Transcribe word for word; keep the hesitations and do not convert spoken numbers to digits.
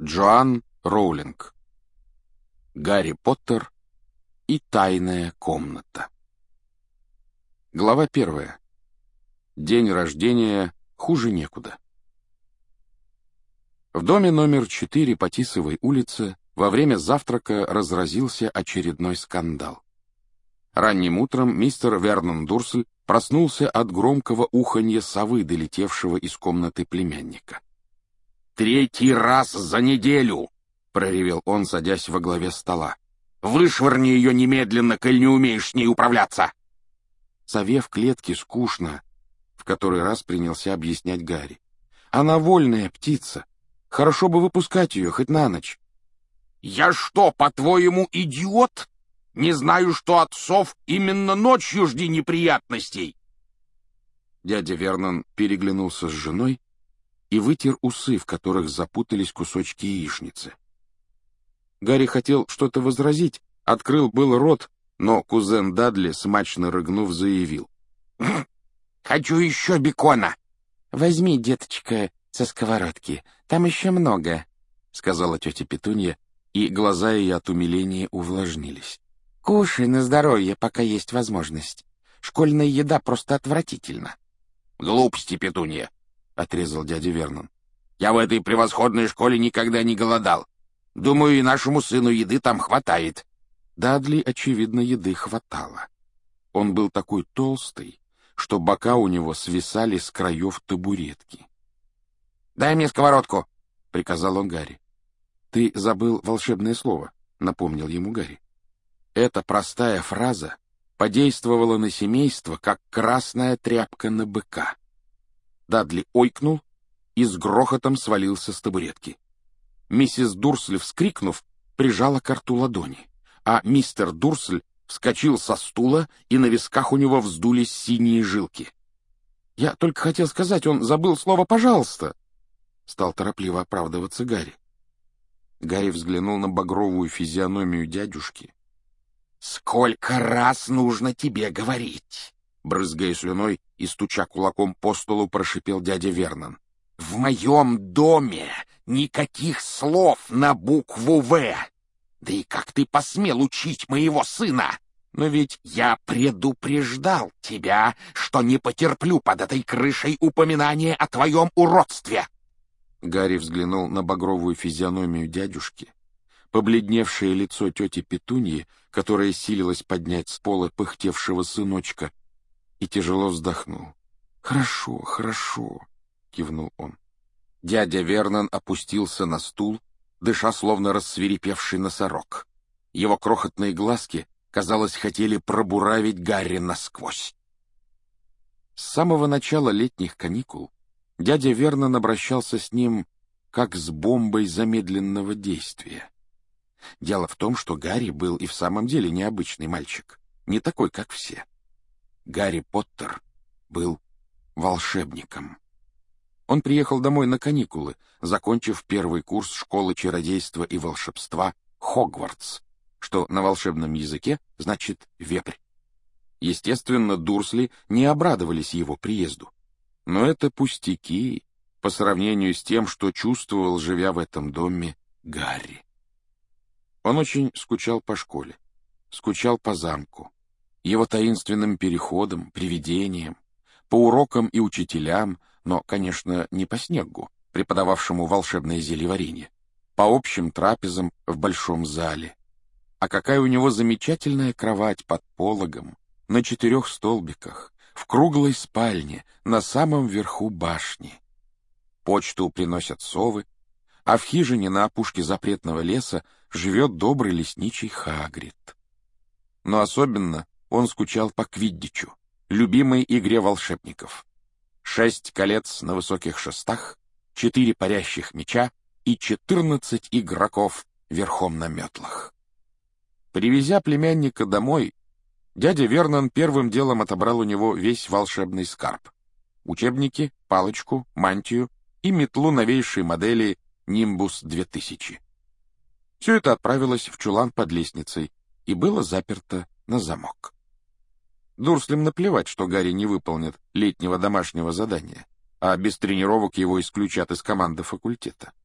Джоан Роулинг. Гарри Поттер и тайная комната. Глава первая. День рождения хуже некуда. В доме номер четыре по Тисовой улице во время завтрака разразился очередной скандал. Ранним утром мистер Вернон Дурсль проснулся от громкого уханья совы, долетевшего из комнаты племянника. «Третий раз за неделю!» — проревел он, садясь во главе стола. «Вышвырни ее немедленно, коль не умеешь с ней управляться!» Сове в клетке скучно, — в который раз принялся объяснять Гарри. «Она вольная птица. Хорошо бы выпускать ее хоть на ночь». «Я что, по-твоему, идиот? Не знаю, что от сов именно ночью жди неприятностей!» Дядя Вернон переглянулся с женой и вытер усы, в которых запутались кусочки яичницы. Гарри хотел что-то возразить, открыл был рот, но кузен Дадли, смачно рыгнув, заявил: «Хочу еще бекона!» «Возьми, деточка, со сковородки, там еще много», — сказала тетя Петунья, и глаза ее от умиления увлажнились. «Кушай на здоровье, пока есть возможность. Школьная еда просто отвратительна». «Глупости, Петунья», — отрезал дядя Вернон. «Я в этой превосходной школе никогда не голодал. Думаю, и нашему сыну еды там хватает». Дадли, очевидно, еды хватало. Он был такой толстый, что бока у него свисали с краев табуретки. «Дай мне сковородку», — приказал он Гарри. «Ты забыл волшебное слово», — напомнил ему Гарри. Эта простая фраза подействовала на семейство, как красная тряпка на быка. Дадли ойкнул и с грохотом свалился с табуретки. Миссис Дурсль, вскрикнув, прижала к рту ладони, а мистер Дурсль вскочил со стула, и на висках у него вздулись синие жилки. «Я только хотел сказать, он забыл слово «пожалуйста», — стал торопливо оправдываться Гарри. Гарри взглянул на багровую физиономию дядюшки. «Сколько раз нужно тебе говорить?» Брызгая слюной и стуча кулаком по столу, прошипел дядя Вернон. «В моем доме никаких слов на букву «В». Да и как ты посмел учить моего сына? Но ведь я предупреждал тебя, что не потерплю под этой крышей упоминания о твоем уродстве». Гарри взглянул на багровую физиономию дядюшки, побледневшее лицо тети Петуньи, которая силилась поднять с пола пыхтевшего сыночка, и тяжело вздохнул. «Хорошо, хорошо», — кивнул он. Дядя Вернон опустился на стул, дыша словно рассвирепевший носорог. Его крохотные глазки, казалось, хотели пробуравить Гарри насквозь. С самого начала летних каникул дядя Вернон обращался с ним как с бомбой замедленного действия. Дело в том, что Гарри был и в самом деле необычный мальчик, не такой, как все. Гарри Поттер был волшебником. Он приехал домой на каникулы, закончив первый курс школы чародейства и волшебства Хогвартс, что на волшебном языке значит «вепрь». Естественно, Дурсли не обрадовались его приезду. Но это пустяки по сравнению с тем, что чувствовал, живя в этом доме, Гарри. Он очень скучал по школе, скучал по замку, его таинственным переходам, привидениям, по урокам и учителям, но, конечно, не по Снеггу, преподававшему волшебное зельеварение, по общим трапезам в большом зале. А какая у него замечательная кровать под пологом, на четырех столбиках, в круглой спальне, на самом верху башни. Почту приносят совы, а в хижине на опушке запретного леса живет добрый лесничий Хагрид. Но особенно он скучал по квиддичу, любимой игре волшебников. Шесть колец на высоких шестах, четыре парящих мяча и четырнадцать игроков верхом на метлах. Привезя племянника домой, дядя Вернон первым делом отобрал у него весь волшебный скарб: учебники, палочку, мантию и метлу новейшей модели Нимбус две тысячи. Все это отправилось в чулан под лестницей и было заперто на замок. Дурслям наплевать, что Гарри не выполнит летнего домашнего задания, а без тренировок его исключат из команды факультета.